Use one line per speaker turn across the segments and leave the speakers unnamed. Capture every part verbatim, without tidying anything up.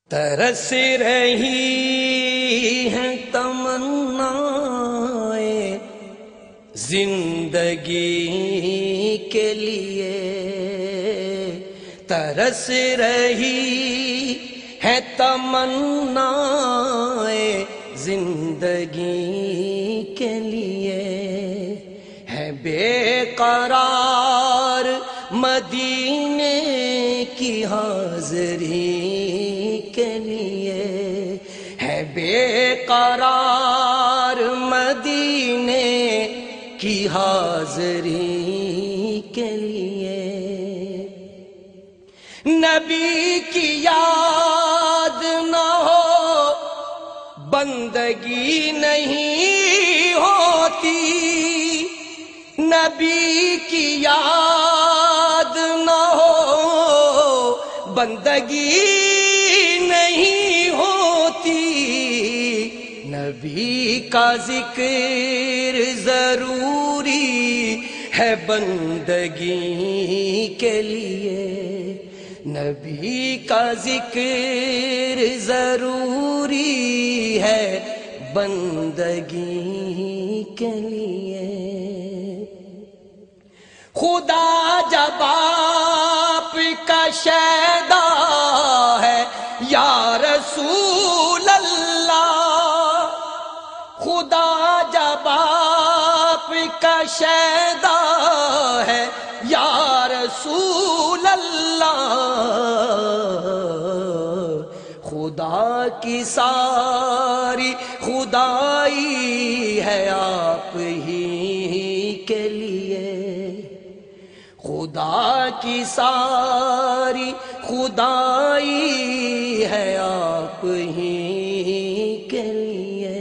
ترس رہی ہیں تمنائیں زندگی کے لیے، ترس رہی ہیں تمنائیں زندگی کے لیے، ہے بے قرار مدینے کی حاضری کے لیے، ہے بے قرار مدینے کی حاضری کے لیے۔ نبی کی یاد نہ ہو بندگی نہیں ہوتی، نبی کی یاد نہ ہو بندگی نہیں ہوتی، نبی کا ذکر ضروری ہے بندگی کے لیے، نبی کا ذکر ضروری ہے بندگی کے لیے۔ خدا جب آپ کا شیدا ہے یا رسول اللہ، خدا جب آپ کا شیدا ہے یا رسول اللہ، خدا کی ساری خدائی ہے آپ ہی کے لیے، خدا کی ساری خدائی ہے آپ ہی کے لیے۔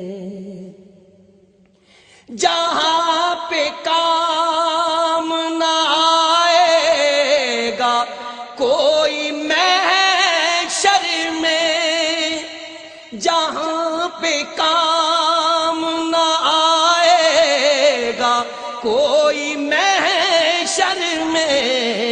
جہاں پہ کام نہ آئے گا کوئی محشر میں، جہاں پہ کام نہ آئے گا کوئی محشر میں،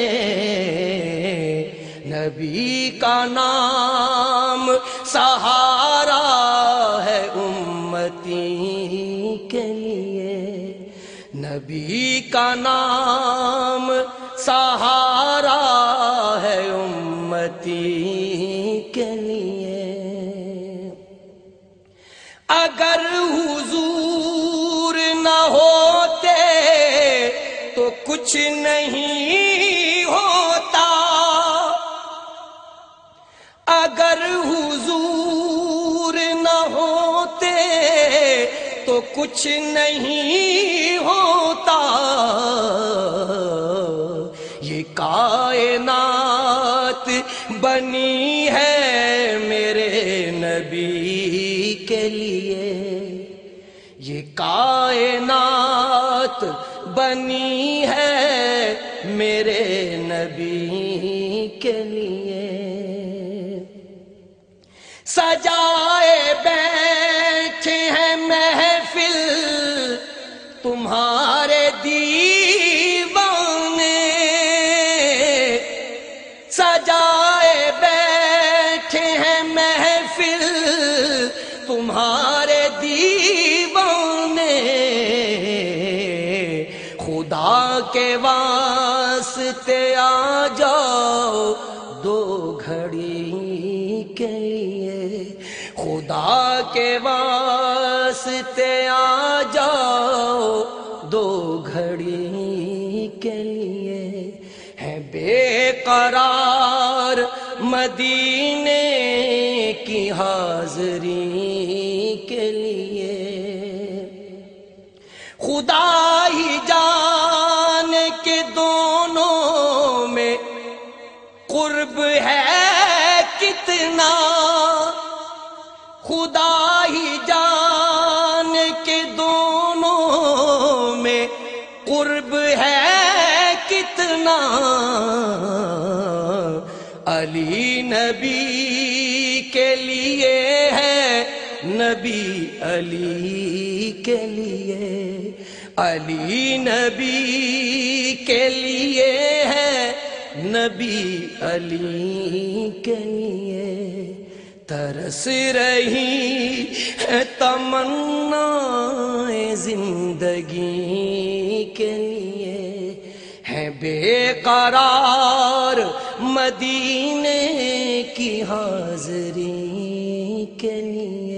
نبی کا نام سہارا ہے امتی کے لیے، نبی کا نام سہارا ہے امتی کے لیے۔ اگر حضور نہ ہوتے تو کچھ نہیں ہوتا، اگر حضور نہ ہوتے تو کچھ نہیں ہوتا، یہ کائنات بنی ہے میرے نبی کے لیے، یہ کائنات بنی ہے میرے نبی کے لیے۔ سجائے بیٹھے ہیں محفل تمہارے دیوانے، سجائے بیٹھے ہیں محفل تمہارے دیوانے، خدا کے واسطے آ جاؤ دو گھڑی کے لیے، خدا کے واسطے آ جاؤ دو گھڑی کے لیے، ہے بے قرار مدینے کی حاضری کے لیے۔ خدا ہی جان کے دونوں میں قرب ہے کتنا، خدا ہی جان کے دونوں میں قرب ہے کتنا، علی نبی کے لیے ہے نبی علی کے لیے، علی نبی کے لیے ہے نبی علی کے لیے، ترس رہی ہے تمنا زندگی کے لیے، ہے بے قرار مدینے کی حاضری کے لیے۔